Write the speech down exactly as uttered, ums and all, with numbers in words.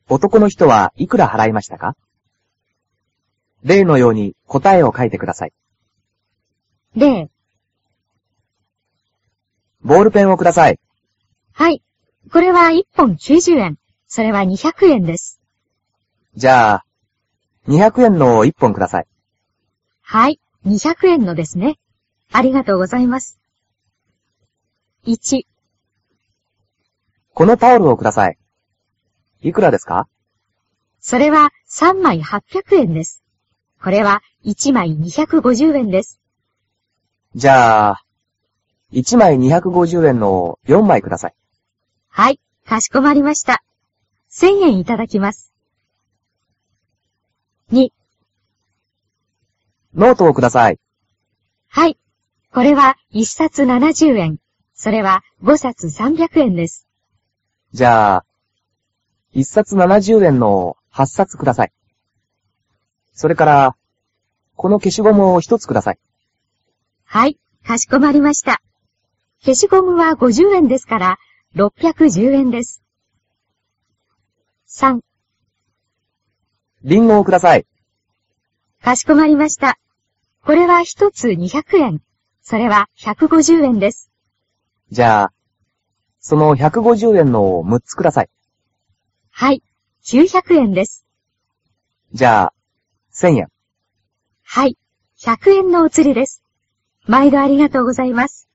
男の人はいくら払いましたか？例のように答えを書いてください。 例。 ボールペンをください。 はい。これはいっぽんきゅうじゅうえん。それはにひゃくえんです。 じゃあ、にひゃくえんのいっぽんください。 はい。にひゃくえんのですね。ありがとうございます。いち。 このタオルをください。いくらですか？ それはさんまいはっぴゃくえんです。これはいちまいにひゃくごじゅうえんです。 じゃあ、いちまいにひゃくごじゅうえんのよんまいください。 はい。かしこまりました。せんえんいただきます。に。 ノートをください。 はい。これはいっさつななじゅうえん。それはごさつさんびゃくえんです。 じゃあ、いっさつななじゅうえんのはっさつください。それから、この消しゴムをひとつください。 はい。かしこまりました。消しゴムはごじゅうえんですから、ろっぴゃくじゅうえんです。さん。 リンゴをください。 かしこまりました。これはひとつにひゃくえん。それはひゃくごじゅうえんです。 じゃあ、そのひゃくごじゅうえんのむっつください。 はい。きゅうひゃくえんです。 じゃあ、せんえん。 はい。ひゃくえんのお釣りです。毎度ありがとうございます。